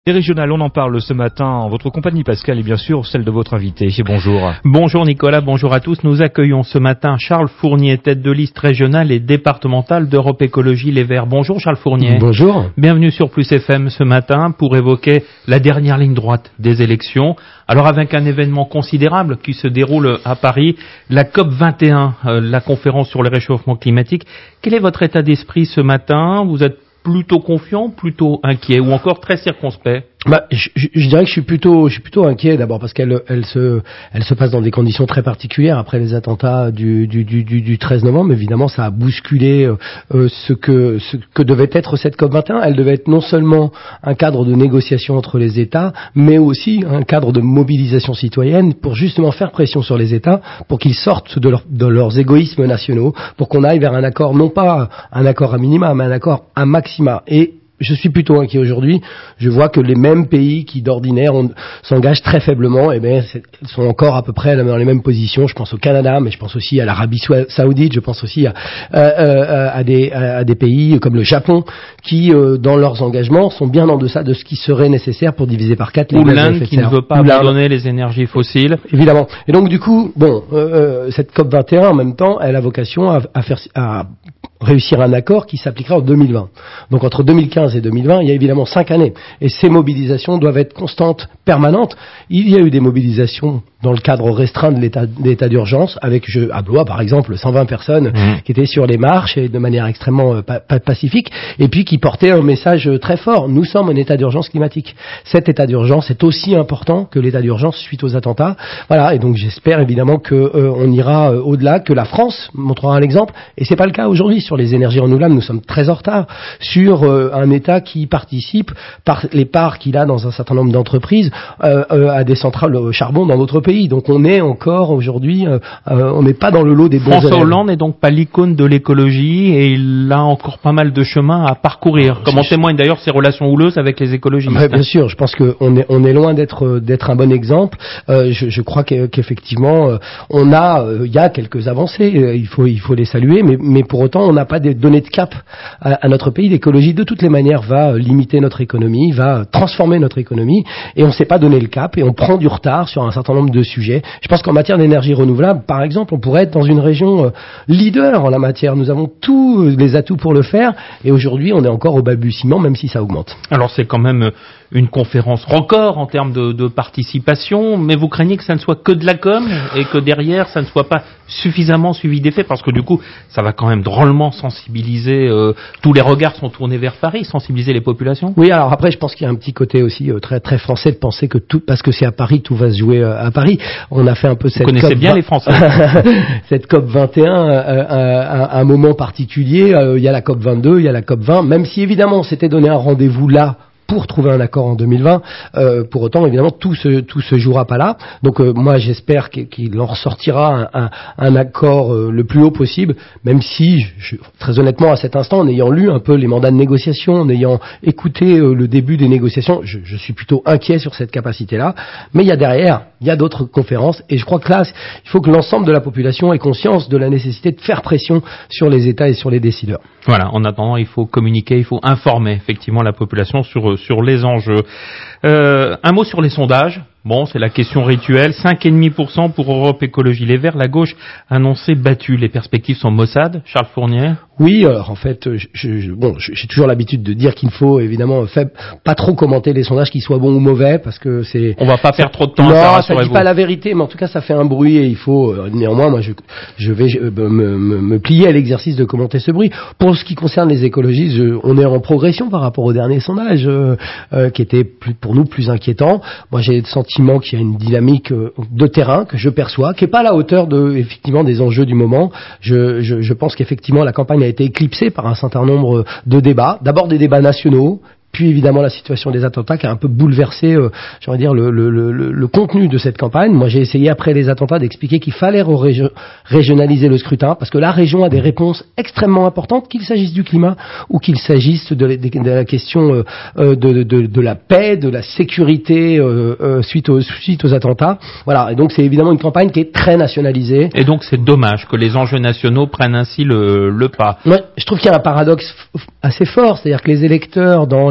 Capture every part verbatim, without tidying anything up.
Les régionales, on en parle ce matin en votre compagnie, Pascal, et bien sûr celle de votre invité. Bonjour. Bonjour Nicolas, bonjour à tous. Nous accueillons ce matin Charles Fournier, tête de liste régionale et départementale d'Europe Écologie Les Verts. Bonjour Charles Fournier. Bonjour. Bienvenue sur Plus F M ce matin pour évoquer la dernière ligne droite des élections. Alors avec un événement considérable qui se déroule à Paris, la COP vingt et un, euh, la conférence sur le réchauffement climatique. Quel est votre état d'esprit ce matin? Vous êtes plutôt confiant, plutôt inquiet ou encore très circonspect? Bah, je, je, je dirais que je suis plutôt, je suis plutôt inquiet d'abord parce qu'elle, elle se, elle se passe dans des conditions très particulières après les attentats du, du, du, du treize novembre. Évidemment, ça a bousculé euh, ce que, ce que devait être cette COP vingt et un. Elle devait être non seulement un cadre de négociation entre les États, mais aussi un cadre de mobilisation citoyenne pour justement faire pression sur les États pour qu'ils sortent de, leur, de leurs égoïsmes nationaux, pour qu'on aille vers un accord, non pas un accord à minima, mais un accord à maxima. Et je suis plutôt inquiet aujourd'hui. Je vois que les mêmes pays qui d'ordinaire on, s'engagent très faiblement, eh bien, sont encore à peu près dans les mêmes positions. Je pense au Canada, mais je pense aussi à l'Arabie Saoudite. Je pense aussi à, euh, à, des, à des pays comme le Japon, qui, euh, dans leurs engagements, sont bien en deçà de ce qui serait nécessaire pour diviser par quatre les Ou gaz à l'Inde effet de qui serre. ne veut pas abandonner les énergies fossiles. Évidemment. Et donc du coup, bon, euh, cette COP vingt et un, en même temps, elle a vocation à, à faire à réussir un accord qui s'appliquera en deux mille vingt. Donc entre deux mille quinze et deux mille vingt, il y a évidemment cinq années. Et ces mobilisations doivent être constantes, permanentes. Il y a eu des mobilisations dans le cadre restreint de l'état, de l'état d'urgence, avec, je, à Blois par exemple, cent vingt personnes mmh. qui étaient sur les marches et de manière extrêmement euh, pa- pacifique, et puis qui portaient un message très fort. Nous sommes en état d'urgence climatique. Cet état d'urgence est aussi important que l'état d'urgence suite aux attentats. Voilà, et donc j'espère évidemment que euh, on ira euh, au-delà, que la France montrera un exemple, et c'est pas le cas aujourd'hui. Sur les énergies renouvelables, nous sommes très en retard sur euh, un État qui participe par les parts qu'il a dans un certain nombre d'entreprises euh, euh, à des centrales au charbon dans d'autres pays. Donc on est encore aujourd'hui, euh, euh, on n'est pas dans le lot des bons élèves. François Hollande n'est donc pas l'icône de l'écologie et il a encore pas mal de chemin à parcourir. Comme en témoignent d'ailleurs ses relations houleuses avec les écologistes. Ouais, bien sûr, je pense qu'on est on est loin d'être d'être un bon exemple. Euh, je, je crois qu'effectivement euh, on a il euh, y a quelques avancées. Euh, il faut il faut les saluer, mais mais pour autant on n'a pas donné de cap à, à notre pays. L'écologie de toutes les manières va limiter notre économie, va transformer notre économie, et on ne s'est pas donné le cap et on prend du retard sur un certain nombre de sujets. Je pense qu'en matière d'énergie renouvelable, par exemple, on pourrait être dans une région euh, leader en la matière. Nous avons tous les atouts pour le faire, et aujourd'hui on est encore au balbutiement, même si ça augmente. Alors c'est quand même une conférence record en termes de, de participation, mais vous craignez que ça ne soit que de la com et que derrière ça ne soit pas suffisamment suivi d'effet, parce que du coup ça va quand même drôlement sensibiliser, euh, tous les regards sont tournés vers Paris, sensibiliser les populations. Oui, alors après je pense qu'il y a un petit côté aussi euh, très très français de penser que tout, parce que c'est à Paris, tout va se jouer euh, à Paris. On a fait un peu cette vous connaissez COP bien les Français. cette COP vingt et un euh, à, à un moment particulier, euh, il y a la COP vingt-deux, il y a la COP vingt, même si évidemment on s'était donné un rendez-vous là pour trouver un accord en deux mille vingt, euh, pour autant évidemment tout se tout se jouera pas là. Donc euh, moi j'espère qu'il en ressortira un, un, un accord euh, le plus haut possible, même si je, très honnêtement à cet instant, en ayant lu un peu les mandats de négociation, en ayant écouté euh, le début des négociations, je, je suis plutôt inquiet sur cette capacité-là. Mais il y a derrière, il y a d'autres conférences, et je crois que là il faut que l'ensemble de la population ait conscience de la nécessité de faire pression sur les États et sur les décideurs. Voilà, en attendant, il faut communiquer, il faut informer effectivement la population sur sur les enjeux. Euh, un mot sur les sondages. Bon, c'est la question rituelle. cinq virgule cinq pour cent pour Europe Écologie Les Verts. La gauche annoncée battue. Les perspectives sont maussades. Charles Fournier. Oui, alors en fait, je, je, bon, j'ai toujours l'habitude de dire qu'il faut évidemment fait, pas trop commenter les sondages, qu'ils soient bons ou mauvais, parce que c'est. On va pas faire trop de temps. Non, à ça, ça dit pas la vérité, mais en tout cas, ça fait un bruit et il faut. Euh, néanmoins, moi, je, je vais je, me, me, me plier à l'exercice de commenter ce bruit. Pour ce qui concerne les écologistes, je, on est en progression par rapport au dernier sondage, euh, euh, qui était plus, pour nous plus inquiétant. Moi, j'ai le sentiment qu'il y a une dynamique euh, de terrain que je perçois, qui est pas à la hauteur de effectivement des enjeux du moment. Je, je, je pense qu'effectivement la campagne a été éclipsée par un certain nombre de débats. D'abord des débats nationaux, puis évidemment la situation des attentats qui a un peu bouleversé, euh, j'aimerais dire, le, le, le, le contenu de cette campagne. Moi, j'ai essayé après les attentats d'expliquer qu'il fallait régio- régionaliser le scrutin, parce que la région a des réponses extrêmement importantes, qu'il s'agisse du climat ou qu'il s'agisse de, de, de la question euh, de, de, de la paix, de la sécurité euh, euh, suite, aux, suite aux attentats. Voilà, et donc c'est évidemment une campagne qui est très nationalisée. Et donc c'est dommage que les enjeux nationaux prennent ainsi le, le pas. Ouais, je trouve qu'il y a un paradoxe f- assez fort, c'est-à-dire que les électeurs dans les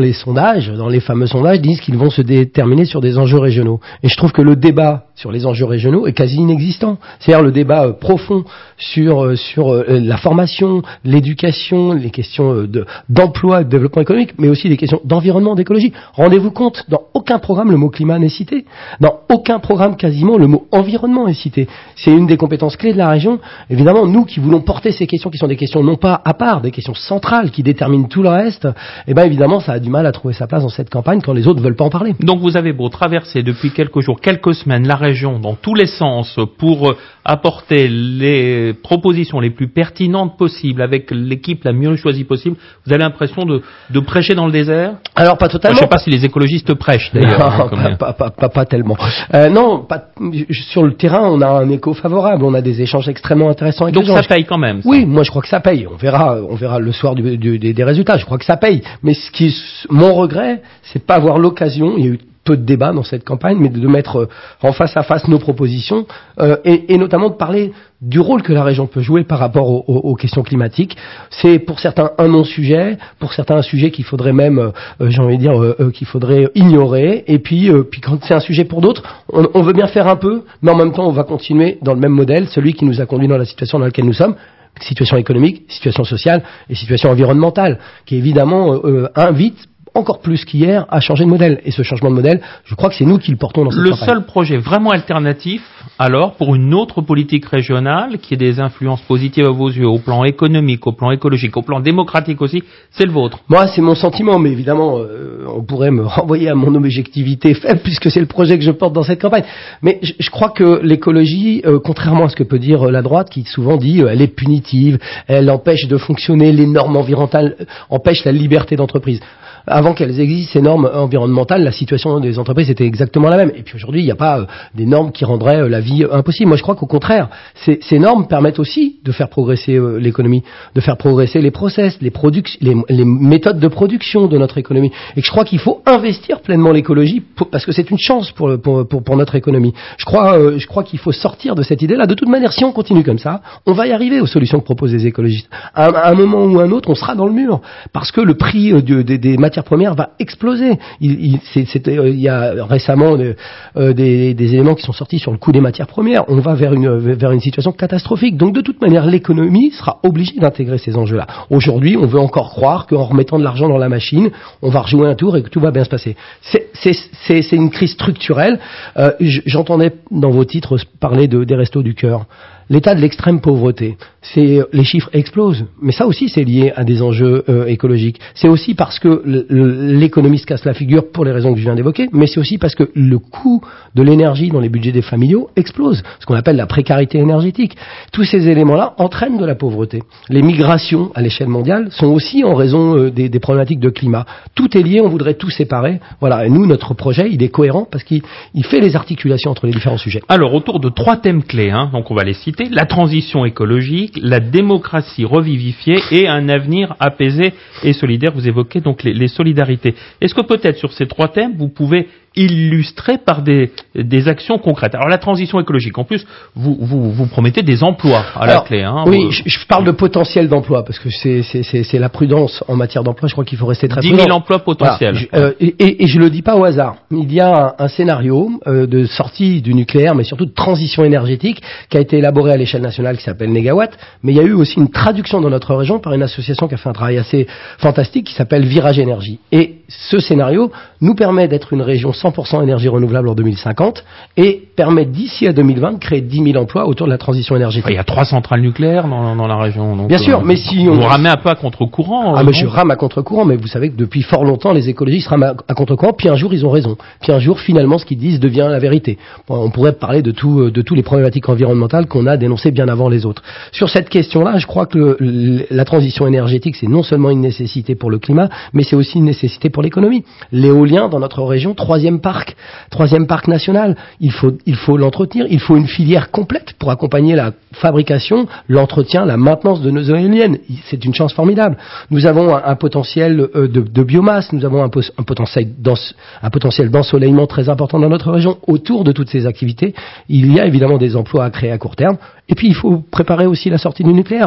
les sondages, dans les fameux sondages, disent qu'ils vont se déterminer sur des enjeux régionaux. Et je trouve que le débat sur les enjeux régionaux est quasi inexistant. C'est-à-dire le débat euh, profond sur euh, sur euh, la formation, l'éducation, les questions euh, de, d'emploi, de développement économique, mais aussi des questions d'environnement, d'écologie. Rendez-vous compte, dans aucun programme le mot climat n'est cité. Dans aucun programme quasiment le mot environnement est cité. C'est une des compétences clés de la région. Évidemment, nous qui voulons porter ces questions, qui sont des questions non pas à part, des questions centrales qui déterminent tout le reste, eh ben évidemment, ça a du mal à trouver sa place dans cette campagne quand les autres ne veulent pas en parler. Donc vous avez beau traverser depuis quelques jours, quelques semaines la région dans tous les sens pour apporter les propositions les plus pertinentes possibles avec l'équipe la mieux choisie possible, vous avez l'impression de, de prêcher dans le désert? Alors pas totalement. Je ne sais pas si les écologistes prêchent d'ailleurs. Non, hein, pas, pas, pas, pas tellement. Euh, non, pas, sur le terrain, on a un écho favorable, on a des échanges extrêmement intéressants avec Donc les gens. ça paye quand même. Ça. Oui, moi je crois que ça paye. On verra, on verra le soir du, du, des, des résultats. Je crois que ça paye. Mais ce qui, mon regret, c'est pas avoir l'occasion. Il y a eu peu de débats dans cette campagne, mais de mettre en face à face nos propositions euh, et, et notamment de parler du rôle que la région peut jouer par rapport aux, aux, aux questions climatiques. C'est pour certains un non-sujet, pour certains un sujet qu'il faudrait même, euh, j'ai envie de dire, euh, euh, qu'il faudrait ignorer. Et puis, euh, puis quand c'est un sujet pour d'autres, on, on veut bien faire un peu, mais en même temps, on va continuer dans le même modèle, celui qui nous a conduit dans la situation dans laquelle nous sommes. Situation économique, situation sociale et situation environnementale, qui évidemment euh, invite encore plus qu'hier à changer de modèle. Et ce changement de modèle, je crois que c'est nous qui le portons dans cette Le campagne. seul projet vraiment alternatif, alors, pour une autre politique régionale qui ait des influences positives à vos yeux, au plan économique, au plan écologique, au plan démocratique aussi, c'est le vôtre. Moi, c'est mon sentiment, mais évidemment, euh, on pourrait me renvoyer à mon objectivité faible puisque c'est le projet que je porte dans cette campagne. Mais je, je crois que l'écologie, euh, contrairement à ce que peut dire euh, la droite, qui souvent dit euh, elle est punitive, elle empêche de fonctionner, les normes environnementales euh, empêchent la liberté d'entreprise. Avant qu'elles existent, ces normes environnementales, la situation des entreprises était exactement la même. Et puis aujourd'hui, il n'y a pas euh, des normes qui rendraient euh, la vie euh, impossible. Moi, je crois qu'au contraire, ces, ces normes permettent aussi de faire progresser euh, l'économie, de faire progresser les process, les, produc- les, les méthodes de production de notre économie. Et que je crois qu'il faut investir pleinement l'écologie pour, parce que c'est une chance pour, pour, pour, pour notre économie. Je crois, euh, je crois qu'il faut sortir de cette idée-là. De toute manière, si on continue comme ça, on va y arriver aux solutions que proposent les écologistes. À, à un moment ou à un autre, on sera dans le mur parce que le prix euh, de, de, des matières première va exploser. Il, il, c'est, c'est, euh, il y a récemment de, euh, des, des éléments qui sont sortis sur le coût des matières premières. On va vers une, vers une situation catastrophique. Donc de toute manière, l'économie sera obligée d'intégrer ces enjeux-là. Aujourd'hui, on veut encore croire qu'en remettant de l'argent dans la machine, on va rejouer un tour et que tout va bien se passer. C'est, c'est, c'est, c'est une crise structurelle. Euh, j'entendais dans vos titres parler de, des restos du cœur. L'état de l'extrême pauvreté, c'est les chiffres explosent, mais ça aussi c'est lié à des enjeux euh, écologiques. C'est aussi parce que le, le, l'économie se casse la figure pour les raisons que je viens d'évoquer, mais c'est aussi parce que le coût de l'énergie dans les budgets des familiaux explose, ce qu'on appelle la précarité énergétique. Tous ces éléments-là entraînent de la pauvreté. Les migrations à l'échelle mondiale sont aussi en raison euh, des, des problématiques de climat. Tout est lié, on voudrait tout séparer. Voilà, et nous, notre projet, il est cohérent parce qu'il il fait les articulations entre les différents sujets. Alors, autour de trois thèmes clés, hein, donc on va les citer. La transition écologique, la démocratie revivifiée et un avenir apaisé et solidaire. Vous évoquez donc les, les solidarités. Est-ce que peut-être sur ces trois thèmes, vous pouvez illustrer par des, des actions concrètes? Alors la transition écologique, en plus, vous, vous, vous promettez des emplois à Alors, la clé. Hein, oui, vous... je, je parle de potentiel d'emploi parce que c'est, c'est, c'est, c'est la prudence en matière d'emploi. Je crois qu'il faut rester très prudent. dix mille emplois potentiels. Voilà. Je, euh, et, et, et je le dis pas au hasard. Il y a un, un scénario euh, de sortie du nucléaire, mais surtout de transition énergétique, qui a été élaboré à l'échelle nationale, qui s'appelle Négawatt. Mais il y a eu aussi une traduction dans notre région par une association qui a fait un travail assez fantastique, qui s'appelle Virage Énergie. Et ce scénario nous permet d'être une région cent pour cent énergie renouvelable en deux mille cinquante et permet d'ici à deux mille vingt de créer dix mille emplois autour de la transition énergétique. Il y a trois centrales nucléaires dans, dans la région. Donc, Bien sûr, euh, mais si on... on... Vous ramez un peu à contre-courant. Ah, euh, mais non je rame à contre-courant, mais vous savez que depuis fort longtemps, les écologistes rament à, à contre-courant, puis un jour, ils ont raison. Puis un jour, finalement, ce qu'ils disent devient la vérité. Bon, on pourrait parler de tout, de tous les problématiques environnementales qu'on a dénoncées bien avant les autres. Sur cette question-là, je crois que le, la transition énergétique, c'est non seulement une nécessité pour le climat, mais c'est aussi une nécessité pour l'économie. L'éolien, dans notre région, troisième parc, troisième parc national. Il faut, il faut l'entretenir. Il faut une filière complète pour accompagner la fabrication, l'entretien, la maintenance de nos éoliennes. C'est une chance formidable. Nous avons un, un potentiel de, de biomasse, nous avens un, un, potentiel un potentiel d'ensoleillement très important dans notre région. Autour de toutes ces activités, il y a évidemment des emplois à créer à court terme. Et puis, il faut préparer aussi la sortie du nucléaire.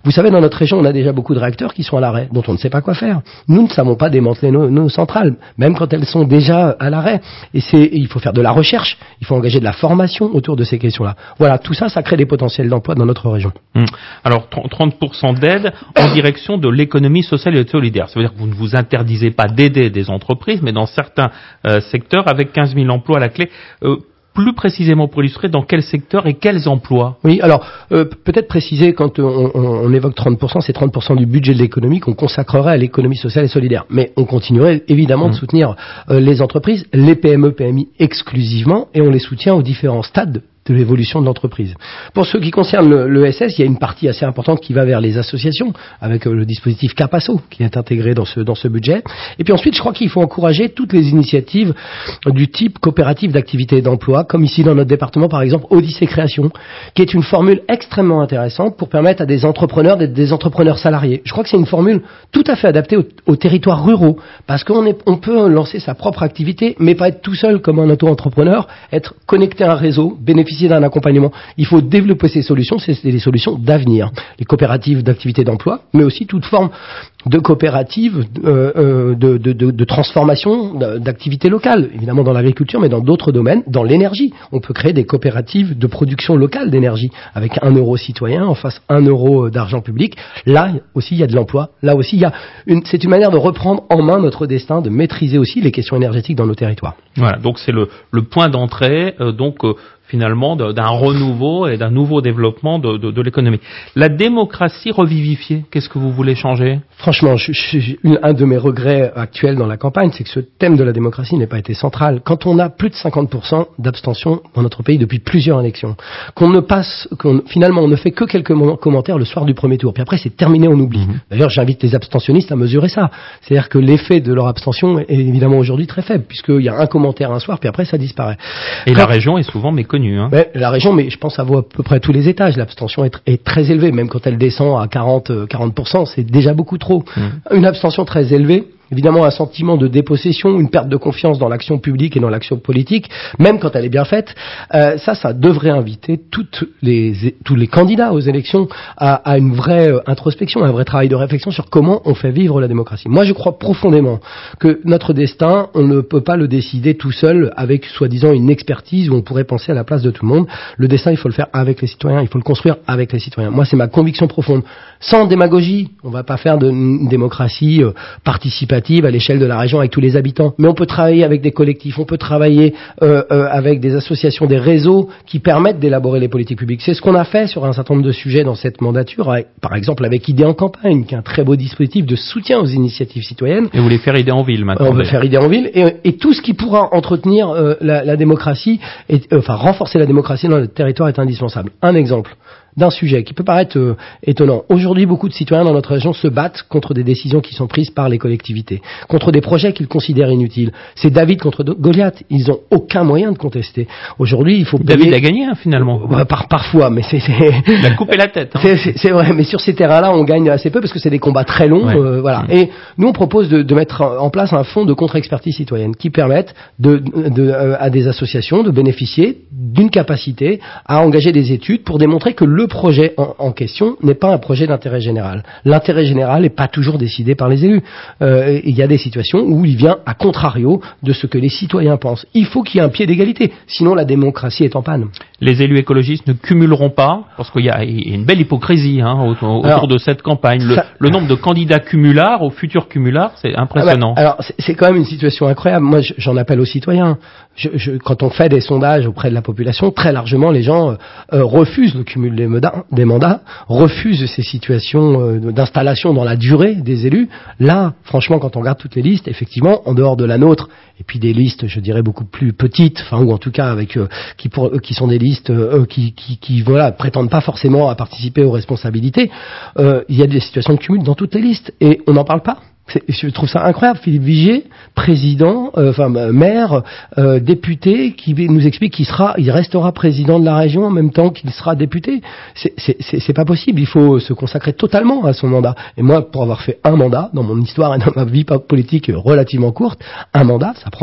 Vous savez, dans notre région, on a déjà beaucoup de réacteurs qui sont à l'arrêt, dont on ne sait pas quoi faire. Nous ne savons pas démanteler nos, nos centrales, même quand elles sont déjà à l'arrêt. Et c'est, il faut faire de la recherche, il faut engager de la formation autour de ces questions-là. Voilà, tout ça, ça crée des potentiels d'emploi dans notre région. Hum. Alors, trente pour cent d'aide en direction de l'économie sociale et solidaire. Ça veut dire que vous ne vous interdisez pas d'aider des entreprises, mais dans certains euh, secteurs, avec quinze mille emplois à la clé. Euh, Plus précisément pour illustrer, dans quel secteur et quels emplois? Oui, alors euh, peut-être préciser, quand on, on, on évoque trente pour cent, c'est trente pour cent du budget de l'économie qu'on consacrerait à l'économie sociale et solidaire. Mais on continuerait évidemment mmh. de soutenir euh, les entreprises, les P M E, P M I exclusivement, et on les soutient aux différents stades de l'évolution de l'entreprise. Pour ce qui concerne le, le S S, il y a une partie assez importante qui va vers les associations, avec euh, le dispositif Capasso, qui est intégré dans ce, dans ce budget. Et puis ensuite, je crois qu'il faut encourager toutes les initiatives du type coopérative d'activité et d'emploi, comme ici dans notre département, par exemple, Odyssée Création, qui est une formule extrêmement intéressante pour permettre à des entrepreneurs d'être des entrepreneurs salariés. Je crois que c'est une formule tout à fait adaptée aux, aux territoires ruraux, parce qu'on est, on peut lancer sa propre activité, mais pas être tout seul comme un auto-entrepreneur, être connecté à un réseau, bénéficier d'un accompagnement. Il faut développer ces solutions, c'est des solutions d'avenir. Les coopératives d'activité d'emploi, mais aussi toute forme de coopératives euh, de, de, de, de transformation d'activités locales, évidemment dans l'agriculture, mais dans d'autres domaines, dans l'énergie. On peut créer des coopératives de production locale d'énergie, avec un euro citoyen en face un euro d'argent public. Là aussi, il y a de l'emploi. Là aussi, il y a une, c'est une manière de reprendre en main notre destin, de maîtriser aussi les questions énergétiques dans nos territoires. Voilà, donc c'est le, le point d'entrée, euh, donc euh, finalement d'un renouveau et d'un nouveau développement de, de, de l'économie. La démocratie revivifiée, qu'est-ce que vous voulez changer? Franchement, je, je, un de mes regrets actuels dans la campagne, c'est que ce thème de la démocratie n'ait pas été central. Quand on a plus de cinquante pour cent d'abstention dans notre pays depuis plusieurs élections, qu'on ne passe, qu'on, finalement on ne fait que quelques commentaires le soir du premier tour, puis après c'est terminé, on oublie. Mmh. D'ailleurs, j'invite les abstentionnistes à mesurer ça. C'est-à-dire que l'effet de leur abstention est évidemment aujourd'hui très faible, puisqu'il y a un commentaire un soir, puis après ça disparaît. Et Quand, la région est souvent méconnue. Hein. Ouais, la région, mais je pense à, à peu près tous les étages, l'abstention est, est très élevée, même quand elle descend à quarante pour cent, c'est déjà beaucoup trop. Mmh. Une abstention très élevée, évidemment un sentiment de dépossession, une perte de confiance dans l'action publique et dans l'action politique, même quand elle est bien faite. Euh, ça, ça devrait inviter toutes les, tous les candidats aux élections à, à une vraie introspection, un vrai travail de réflexion sur comment on fait vivre la démocratie. Moi, je crois profondément que notre destin, on ne peut pas le décider tout seul avec, soi-disant, une expertise où on pourrait penser à la place de tout le monde. Le destin, il faut le faire avec les citoyens, il faut le construire avec les citoyens. Moi, c'est ma conviction profonde. Sans démagogie, on ne va pas faire de une démocratie euh, participative à l'échelle de la région avec tous les habitants, mais on peut travailler avec des collectifs, on peut travailler euh, euh, avec des associations, des réseaux qui permettent d'élaborer les politiques publiques. C'est ce qu'on a fait sur un certain nombre de sujets dans cette mandature, avec, par exemple avec Idées en campagne, qui est un très beau dispositif de soutien aux initiatives citoyennes. Et vous voulez faire Idées en ville maintenant? On veut faire Idées en ville, et, et tout ce qui pourra entretenir euh, la, la démocratie, et, euh, enfin renforcer la démocratie dans le territoire est indispensable. Un exemple d'un sujet qui peut paraître euh, étonnant. Aujourd'hui, beaucoup de citoyens dans notre région se battent contre des décisions qui sont prises par les collectivités, contre des projets qu'ils considèrent inutiles. C'est David contre Goliath. Ils n'ont aucun moyen de contester. Aujourd'hui, il faut payer... David a gagné, hein, finalement. Bah, par, parfois, mais c'est... c'est... Il a coupé la tête. Hein. C'est, c'est, c'est vrai, mais sur ces terrains-là, on gagne assez peu parce que c'est des combats très longs. Ouais. Euh, voilà. Mmh. Et nous, on propose de, de mettre en place un fonds de contre-expertise citoyenne qui permette de, de, de, euh, à des associations de bénéficier d'une capacité à engager des études pour démontrer que le Le projet en, en question n'est pas un projet d'intérêt général. L'intérêt général n'est pas toujours décidé par les élus. Euh, il y a des situations où il vient à contrario de ce que les citoyens pensent. Il faut qu'il y ait un pied d'égalité, sinon la démocratie est en panne. Les élus écologistes ne cumuleront pas, parce qu'il y a une belle hypocrisie hein, autour, alors, autour de cette campagne. Le, ça, le nombre de candidats cumulards, au futur cumulards, c'est impressionnant. Ah bah, alors c'est, c'est quand même une situation incroyable. Moi, j'en appelle aux citoyens. Je, je, quand on fait des sondages auprès de la population, très largement, les gens euh, refusent le cumul des mandats, des mandats, refusent ces situations euh, d'installation dans la durée des élus. Là, franchement, quand on regarde toutes les listes, effectivement, en dehors de la nôtre, et puis des listes, je dirais, beaucoup plus petites, enfin, ou en tout cas avec euh, qui, pour, euh, qui sont des listes euh, qui, qui, qui, voilà, prétendent pas forcément à participer aux responsabilités, euh, il y a des situations de cumul dans toutes les listes, et on n'en parle pas. C'est, je trouve ça incroyable. Philippe Vigier, président, euh, enfin maire, euh, député, qui nous explique qu'il sera, il restera président de la région en même temps qu'il sera député. C'est, c'est, c'est, c'est pas possible. Il faut se consacrer totalement à son mandat. Et moi, pour avoir fait un mandat dans mon histoire et dans ma vie politique relativement courte, un mandat, ça prend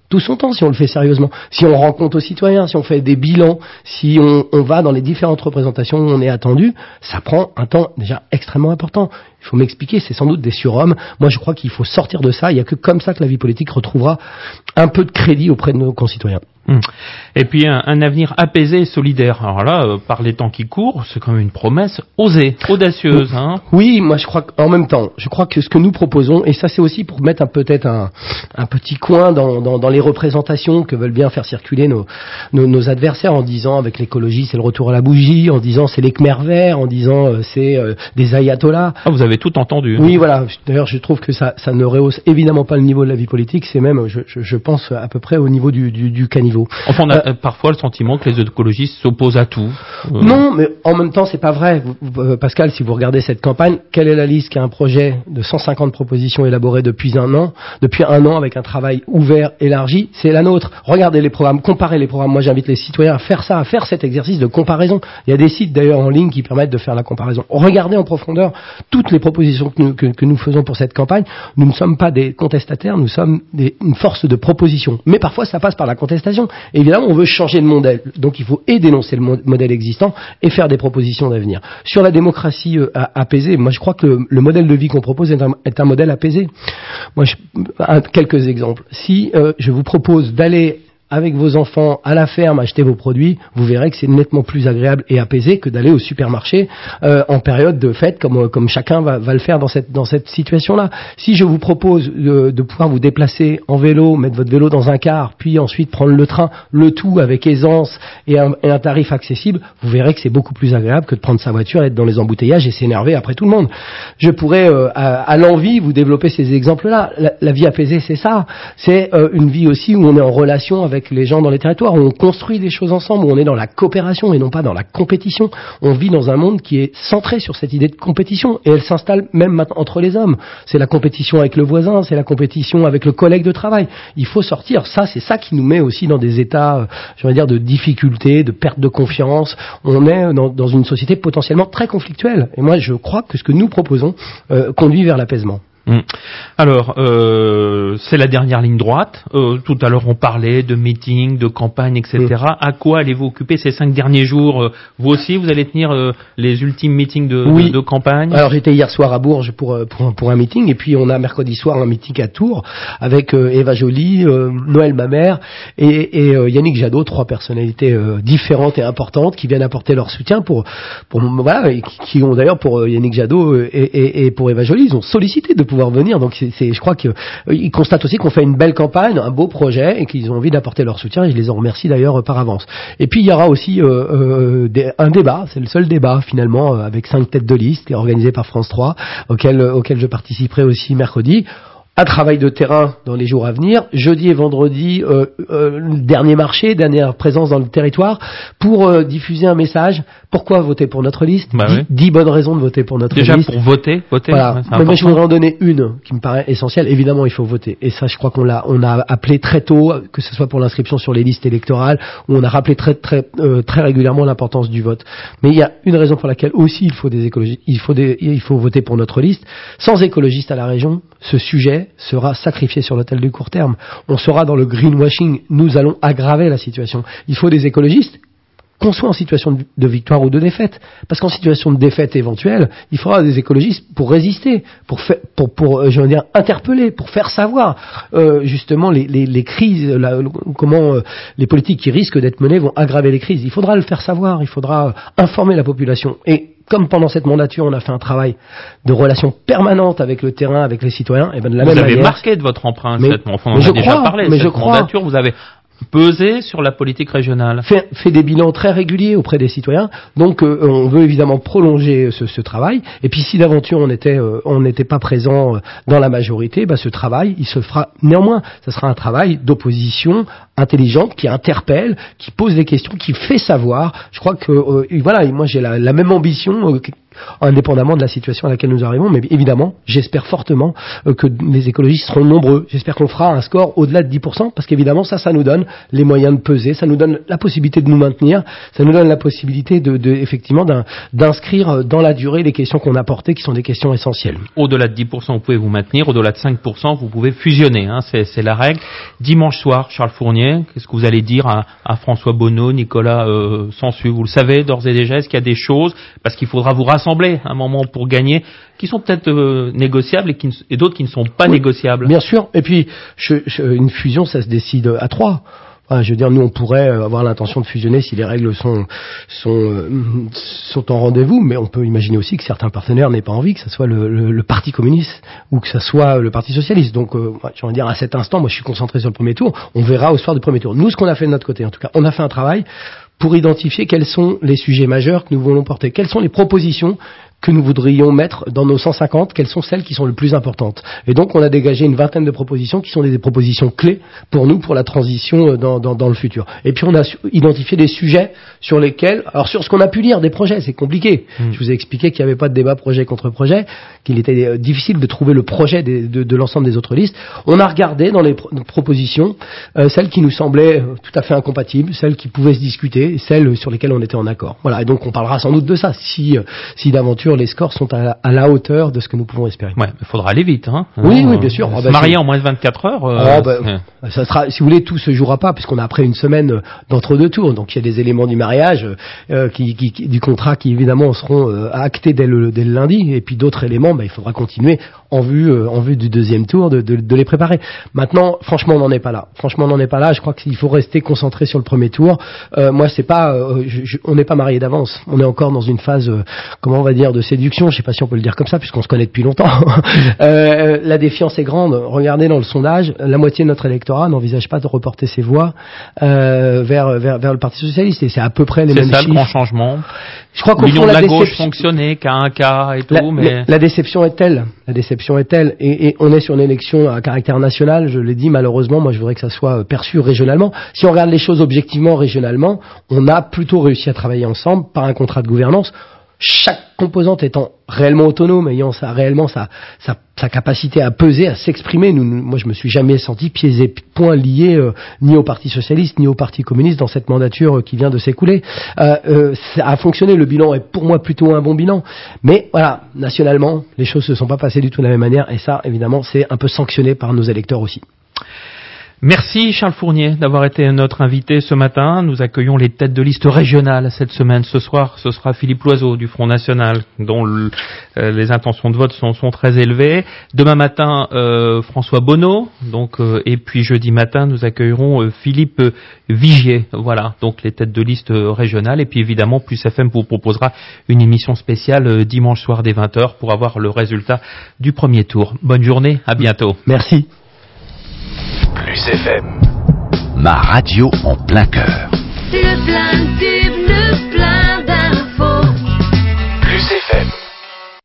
tout son temps si on le fait sérieusement. Si on rend compte aux citoyens, si on fait des bilans, si on, on va dans les différentes représentations où on est attendu, ça prend un temps déjà extrêmement important. Il faut m'expliquer, c'est sans doute des surhommes. Moi, je crois qu'il faut sortir de ça. Il n'y a que comme ça que la vie politique retrouvera un peu de crédit auprès de nos concitoyens. Et puis un, un avenir apaisé et solidaire. Alors là, euh, par les temps qui courent, c'est quand même une promesse osée, audacieuse. Hein. Oui, moi je crois qu'en même temps, je crois que ce que nous proposons, et ça c'est aussi pour mettre un, peut-être un, un petit coin dans, dans, dans les représentations que veulent bien faire circuler nos, nos, nos adversaires en disant avec l'écologie c'est le retour à la bougie, en disant c'est les Khmers verts, en disant euh, c'est euh, des ayatollahs. Ah, vous avez tout entendu. Oui, voilà. D'ailleurs, je trouve que ça, ça ne rehausse évidemment pas le niveau de la vie politique. C'est même, je, je, je pense, à peu près au niveau du, du, du caniveau. Enfin, on a euh, parfois le sentiment que les écologistes s'opposent à tout. Euh... Non, mais en même temps, c'est pas vrai. Vous, Pascal, si vous regardez cette campagne, quelle est la liste qui a un projet de cent cinquante propositions élaborées depuis un an, depuis un an avec un travail ouvert, élargi, c'est la nôtre. Regardez les programmes, comparez les programmes. Moi, j'invite les citoyens à faire ça, à faire cet exercice de comparaison. Il y a des sites d'ailleurs en ligne qui permettent de faire la comparaison. Regardez en profondeur toutes les propositions que nous, que, que nous faisons pour cette campagne. Nous ne sommes pas des contestataires, nous sommes des, une force de proposition. Mais parfois, ça passe par la contestation. Et évidemment, on veut changer de modèle. Donc, il faut et dénoncer le modèle existant et faire des propositions d'avenir. Sur la démocratie euh, apaisée, moi, je crois que le, le modèle de vie qu'on propose est un, est un modèle apaisé. Moi, je, un, quelques exemples. Si euh, je vous propose d'aller avec vos enfants à la ferme acheter vos produits, vous verrez que c'est nettement plus agréable et apaisé que d'aller au supermarché euh, en période de fête, comme comme chacun va, va le faire dans cette dans cette situation-là. Si je vous propose de, de pouvoir vous déplacer en vélo, mettre votre vélo dans un car, puis ensuite prendre le train, le tout avec aisance et un, et un tarif accessible, vous verrez que c'est beaucoup plus agréable que de prendre sa voiture, être dans les embouteillages et s'énerver après tout le monde. Je pourrais euh, à, à l'envie vous développer ces exemples-là. La, la vie apaisée, c'est ça. C'est euh, une vie aussi où on est en relation avec les gens dans les territoires, où on construit des choses ensemble, où on est dans la coopération et non pas dans la compétition. On vit dans un monde qui est centré sur cette idée de compétition et elle s'installe même maintenant entre les hommes. C'est la compétition avec le voisin, c'est la compétition avec le collègue de travail. Il faut sortir. Ça, c'est ça qui nous met aussi dans des états, je vais dire, de difficulté, de perte de confiance. On est dans, dans une société potentiellement très conflictuelle. Et moi, je crois que ce que nous proposons euh, conduit vers l'apaisement. Alors, euh, c'est la dernière ligne droite. Euh, tout à l'heure, on parlait de meetings, de campagnes, et cetera. Mmh. À quoi allez-vous occuper ces cinq derniers jours? Vous aussi, vous allez tenir euh, les ultimes meetings de, oui. de, de campagne? Alors, j'étais hier soir à Bourges pour, pour, pour un meeting, et puis on a mercredi soir un meeting à Tours avec euh, Eva Joly, euh, Noël Mamère et, et euh, Yannick Jadot, trois personnalités euh, différentes et importantes qui viennent apporter leur soutien pour, pour voilà, et qui, qui ont d'ailleurs pour euh, Yannick Jadot et, et, et pour Eva Joly, ils ont sollicité de pouvoir venir. Donc c'est, c'est, je crois qu'ils euh, constatent aussi qu'on fait une belle campagne, un beau projet et qu'ils ont envie d'apporter leur soutien et je les en remercie d'ailleurs euh, par avance. Et puis il y aura aussi euh, euh, des, un débat, c'est le seul débat finalement euh, avec cinq têtes de liste qui est organisé par France trois auquel, euh, auquel je participerai aussi mercredi. Un travail de terrain dans les jours à venir, jeudi et vendredi, euh, euh, dernier marché, dernière présence dans le territoire, pour euh, diffuser un message. Pourquoi voter pour notre liste? Bah dix, oui. dix bonnes raisons de voter pour notre Déjà liste. Déjà pour voter, voter. Voilà. Mais moi je voudrais en donner une qui me paraît essentielle. Évidemment, il faut voter. Et ça, je crois qu'on l'a, on a appelé très tôt, que ce soit pour l'inscription sur les listes électorales, où on a rappelé très très euh, très régulièrement l'importance du vote. Mais il y a une raison pour laquelle aussi il faut des écologistes, il faut des, il faut voter pour notre liste. Sans écologistes à la région, ce sujet sera sacrifié sur l'autel du court terme. On sera dans le greenwashing. Nous allons aggraver la situation. Il faut des écologistes, qu'on soit en situation de victoire ou de défaite. Parce qu'en situation de défaite éventuelle, il faudra des écologistes pour résister, pour faire, pour, pour, euh, je veux dire, interpeller, pour faire savoir, euh, justement, les, les, les crises, la, comment euh, les politiques qui risquent d'être menées vont aggraver les crises. Il faudra le faire savoir, il faudra euh, informer la population. Et comme pendant cette mandature, on a fait un travail de relation permanente avec le terrain, avec les citoyens, et ben de la vous même manière. Vous avez marqué de votre empreinte mais, cette, enfin, on mais en je a déjà crois, parlé. Mais cette je crois. mandature, vous avez pesé sur la politique régionale. Fait, fait des bilans très réguliers auprès des citoyens. Donc, euh, on veut évidemment prolonger ce, ce travail. Et puis, si d'aventure on était, euh, on n'était pas présent dans la majorité, bah, ce travail, il se fera néanmoins. Ça sera un travail d'opposition intelligente qui interpelle, qui pose des questions, qui fait savoir. Je crois que, euh, voilà, moi j'ai la, la même ambition euh, indépendamment de la situation à laquelle nous arrivons. Mais évidemment, j'espère fortement euh, que les écologistes seront nombreux. J'espère qu'on fera un score au-delà de dix pour cent, parce qu'évidemment, ça, ça nous donne les moyens de peser, ça nous donne la possibilité de nous maintenir, ça nous donne la possibilité de, de effectivement, d'un, d'inscrire dans la durée les questions qu'on a portées, qui sont des questions essentielles. Au-delà de dix pour cent, vous pouvez vous maintenir. Au-delà de cinq pour cent, vous pouvez fusionner. Hein, c'est, c'est la règle. Dimanche soir, Charles Fournier, qu'est-ce que vous allez dire à, à François Bonneau, Nicolas euh, Sansu? Vous le savez d'ores et déjà, est-ce qu'il y a des choses, parce qu'il faudra vous rassembler à un moment pour gagner, qui sont peut-être euh, négociables et, qui ne, et d'autres qui ne sont pas oui, négociables? Bien sûr. Et puis, je, je, une fusion, ça se décide à trois. Enfin, je veux dire, nous, on pourrait avoir l'intention de fusionner si les règles sont sont euh, sont en rendez-vous, mais on peut imaginer aussi que certains partenaires n'aient pas envie, que ce soit le, le, le Parti communiste ou que ce soit le Parti socialiste. Donc, euh, j'ai envie de dire, à cet instant, moi, je suis concentré sur le premier tour. On verra au soir du premier tour. Nous, ce qu'on a fait de notre côté, en tout cas, on a fait un travail pour identifier quels sont les sujets majeurs que nous voulons porter, quelles sont les propositions que nous voudrions mettre dans nos cent cinquante, quelles sont celles qui sont les plus importantes. Et donc, on a dégagé une vingtaine de propositions qui sont des, des propositions clés pour nous, pour la transition dans, dans, dans le futur. Et puis, on a identifié des sujets sur lesquels, alors sur ce qu'on a pu lire des projets, c'est compliqué. Mmh. Je vous ai expliqué qu'il n'y avait pas de débat projet contre projet, qu'il était euh, difficile de trouver le projet des, de, de l'ensemble des autres listes. On a regardé dans les pro- propositions euh, celles qui nous semblaient tout à fait incompatibles, celles qui pouvaient se discuter, celles sur lesquelles on était en accord. Voilà. Et donc, on parlera sans doute de ça, si, euh, si d'aventure les scores sont à la, à la hauteur de ce que nous pouvons espérer. Ouais, il faudra aller vite, hein. Oui, oui, bien sûr. Se ah bah, marier en moins de vingt-quatre heures. Euh, oh bah, ça sera, si vous voulez, tout se jouera pas, puisqu'on a après une semaine d'entre-deux tours. Donc il y a des éléments du mariage, euh, qui, qui, qui, du contrat, qui évidemment seront euh, actés dès le, dès le lundi, et puis d'autres éléments, bah, il faudra continuer en vue, euh, en vue du deuxième tour, de, de, de les préparer. Maintenant, franchement, on n'en est pas là. Franchement, on n'en est pas là. Je crois qu'il faut rester concentré sur le premier tour. Euh, moi, c'est pas, euh, je, je, on n'est pas marié d'avance. On est encore dans une phase, euh, comment on va dire, de séduction. Je sais pas si on peut le dire comme ça, puisqu'on se connaît depuis longtemps. euh, la défiance est grande. Regardez dans le sondage, la moitié de notre électorat n'envisage pas de reporter ses voix euh, vers, vers vers le Parti socialiste, et c'est à peu près les c'est mêmes ça, chiffres. Le grand changement. Je crois qu'au L'union fond, de la, la déception... gauche fonctionnait, K un K et tout, la, mais la déception est telle, la déception est telle, et, et on est sur une élection à caractère national. Je l'ai dit, malheureusement, moi je voudrais que ça soit perçu régionalement. Si on regarde les choses objectivement régionalement, on a plutôt réussi à travailler ensemble par un contrat de gouvernance. Chaque composante étant réellement autonome, ayant sa, réellement sa, sa, sa capacité à peser, à s'exprimer. Nous, nous, moi, je me suis jamais senti pieds et poings liés euh, ni au Parti socialiste ni au Parti communiste dans cette mandature euh, qui vient de s'écouler. Euh, euh, ça a fonctionné. Le bilan est pour moi plutôt un bon bilan. Mais voilà, nationalement, les choses se sont pas passées du tout de la même manière, et ça, évidemment, c'est un peu sanctionné par nos électeurs aussi. Merci Charles Fournier d'avoir été notre invité ce matin. Nous accueillons les têtes de liste régionales cette semaine. Ce soir, ce sera Philippe Loiseau du Front National, dont le, euh, les intentions de vote sont, sont très élevées. Demain matin, euh, François Bonneau. Donc, euh, et puis jeudi matin, nous accueillerons euh, Philippe Vigier. Voilà, donc les têtes de liste régionales. Et puis évidemment, Plus F M vous proposera une émission spéciale euh, dimanche soir dès vingt heures pour avoir le résultat du premier tour. Bonne journée, à bientôt. Merci. Plus F M, ma radio en plein cœur. Le plein de tubes, le plein d'infos. Plus F M.